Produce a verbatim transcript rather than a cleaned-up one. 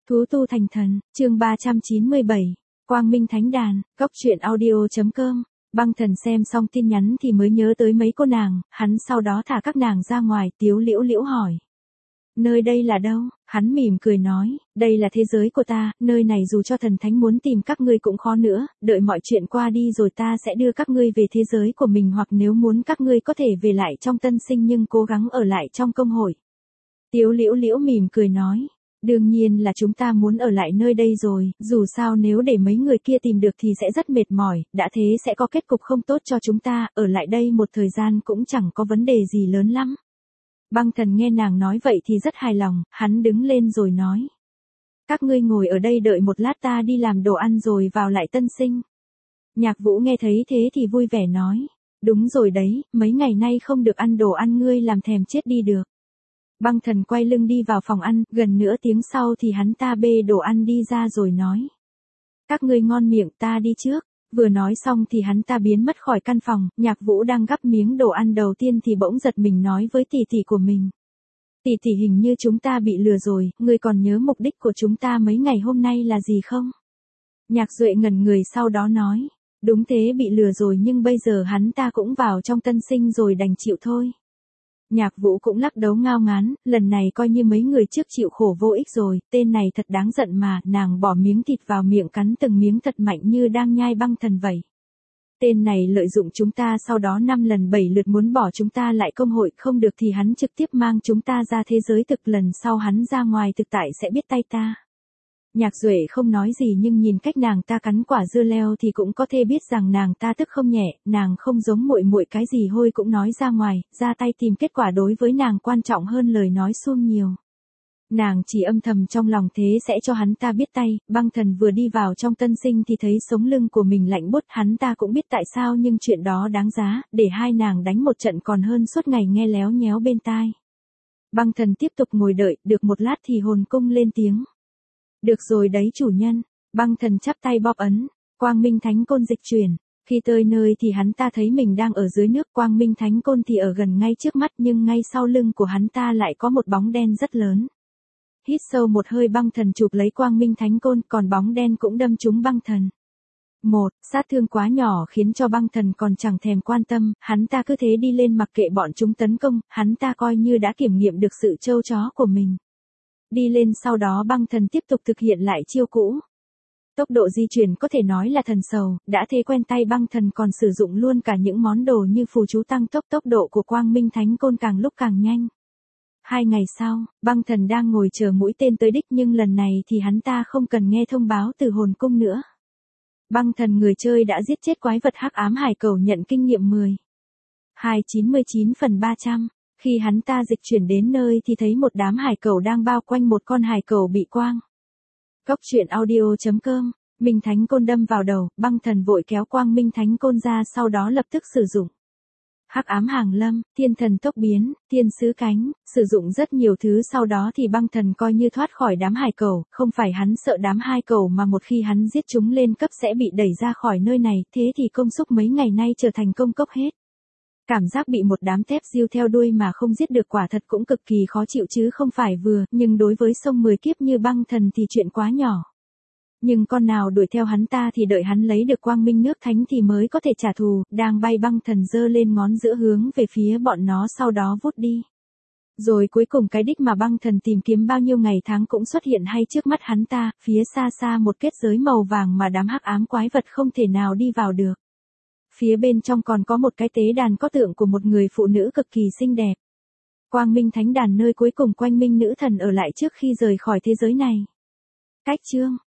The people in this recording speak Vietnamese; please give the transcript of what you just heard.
Thú tu thành thần, chương ba trăm chín mươi bảy, Quang Minh Thánh Đàn, góc truyện audio.com. Băng Thần xem xong tin nhắn thì mới nhớ tới mấy cô nàng, hắn sau đó thả các nàng ra ngoài. Tiếu Liễu Liễu hỏi: nơi đây là đâu? Hắn mỉm cười nói: đây là thế giới của ta, nơi này dù cho thần thánh muốn tìm các ngươi cũng khó nữa, đợi mọi chuyện qua đi rồi ta sẽ đưa các ngươi về thế giới của mình, hoặc nếu muốn các ngươi có thể về lại trong tân sinh nhưng cố gắng ở lại trong công hội. Tiếu Liễu Liễu mỉm cười nói: đương nhiên là chúng ta muốn ở lại nơi đây rồi, dù sao nếu để mấy người kia tìm được thì sẽ rất mệt mỏi, đã thế sẽ có kết cục không tốt cho chúng ta, ở lại đây một thời gian cũng chẳng có vấn đề gì lớn lắm. Băng Thần nghe nàng nói vậy thì rất hài lòng, hắn đứng lên rồi nói: các ngươi ngồi ở đây đợi một lát, ta đi làm đồ ăn rồi vào lại tân sinh. Nhạc Vũ nghe thấy thế thì vui vẻ nói: đúng rồi đấy, mấy ngày nay không được ăn đồ ăn ngươi làm thèm chết đi được. Băng Thần quay lưng đi vào phòng ăn, gần nửa tiếng sau thì hắn ta bê đồ ăn đi ra rồi nói: các ngươi ngon miệng, ta đi trước. Vừa nói xong thì hắn ta biến mất khỏi căn phòng. Nhạc Vũ đang gắp miếng đồ ăn đầu tiên thì bỗng giật mình nói với tỷ tỷ của mình: tỷ tỷ, hình như chúng ta bị lừa rồi, ngươi còn nhớ mục đích của chúng ta mấy ngày hôm nay là gì không? Nhạc Duệ ngẩn người sau đó nói: đúng thế, bị lừa rồi, nhưng bây giờ hắn ta cũng vào trong tân sinh rồi, đành chịu thôi. Nhạc Vũ cũng lắc đầu ngao ngán, lần này coi như mấy người trước chịu khổ vô ích rồi, tên này thật đáng giận mà. Nàng bỏ miếng thịt vào miệng cắn từng miếng thật mạnh như đang nhai Băng Thần vậy. Tên này lợi dụng chúng ta, sau đó năm lần bảy lượt muốn bỏ chúng ta lại công hội, không được thì hắn trực tiếp mang chúng ta ra thế giới thực, lần sau hắn ra ngoài thực tại sẽ biết tay ta. Nhạc Duệ không nói gì nhưng nhìn cách nàng ta cắn quả dưa leo thì cũng có thể biết rằng nàng ta tức không nhẹ, nàng không giống muội muội cái gì hôi cũng nói ra ngoài, ra tay tìm kết quả đối với nàng quan trọng hơn lời nói suông nhiều. Nàng chỉ âm thầm trong lòng thế sẽ cho hắn ta biết tay. Băng Thần vừa đi vào trong tân sinh thì thấy sống lưng của mình lạnh buốt, hắn ta cũng biết tại sao nhưng chuyện đó đáng giá, để hai nàng đánh một trận còn hơn suốt ngày nghe léo nhéo bên tai. Băng Thần tiếp tục ngồi đợi, được một lát thì hồn cung lên tiếng: được rồi đấy chủ nhân. Băng Thần chắp tay bóp ấn, Quang Minh Thánh Côn dịch chuyển. Khi tới nơi thì hắn ta thấy mình đang ở dưới nước, Quang Minh Thánh Côn thì ở gần ngay trước mắt, nhưng ngay sau lưng của hắn ta lại có một bóng đen rất lớn. Hít sâu một hơi, Băng Thần chụp lấy Quang Minh Thánh Côn, còn bóng đen cũng đâm trúng Băng Thần. Một, sát thương quá nhỏ khiến cho Băng Thần còn chẳng thèm quan tâm, hắn ta cứ thế đi lên mặc kệ bọn chúng tấn công, hắn ta coi như đã kiểm nghiệm được sự trâu chó của mình. Đi lên sau đó Băng Thần tiếp tục thực hiện lại chiêu cũ. Tốc độ di chuyển có thể nói là thần sầu, đã thế quen tay Băng Thần còn sử dụng luôn cả những món đồ như phù chú tăng tốc, tốc độ của Quang Minh Thánh Côn càng lúc càng nhanh. Hai ngày sau, Băng Thần đang ngồi chờ mũi tên tới đích, nhưng lần này thì hắn ta không cần nghe thông báo từ hồn cung nữa. Băng Thần người chơi đã giết chết quái vật hắc ám hải cẩu, nhận kinh nghiệm mười. hai chín mươi chín phần ba trăm. Khi hắn ta dịch chuyển đến nơi thì thấy một đám hải cẩu đang bao quanh một con hải cẩu bị quang. Góc truyện audio.com. Minh Thánh Côn đâm vào đầu, Băng Thần vội kéo Quang Minh Thánh Côn ra, sau đó lập tức sử dụng hắc ám hàng lâm, thiên thần tốc biến, thiên sứ cánh, sử dụng rất nhiều thứ, sau đó thì Băng Thần coi như thoát khỏi đám hải cẩu. Không phải hắn sợ đám hải cẩu mà một khi hắn giết chúng lên cấp sẽ bị đẩy ra khỏi nơi này, thế thì công sức mấy ngày nay trở thành công cốc hết. Cảm giác bị một đám thép diêu theo đuôi mà không giết được quả thật cũng cực kỳ khó chịu chứ không phải vừa, nhưng đối với sông mười kiếp như Băng Thần thì chuyện quá nhỏ. Nhưng con nào đuổi theo hắn ta thì đợi hắn lấy được quang minh nước thánh thì mới có thể trả thù. Đang bay, Băng Thần giơ lên ngón giữa hướng về phía bọn nó, sau đó vút đi. Rồi cuối cùng cái đích mà Băng Thần tìm kiếm bao nhiêu ngày tháng cũng xuất hiện hay trước mắt hắn ta, phía xa xa một kết giới màu vàng mà đám hắc ám quái vật không thể nào đi vào được. Phía bên trong còn có một cái tế đàn có tượng của một người phụ nữ cực kỳ xinh đẹp. Quang Minh Thánh Đàn, nơi cuối cùng Quang Minh nữ thần ở lại trước khi rời khỏi thế giới này. Cách chương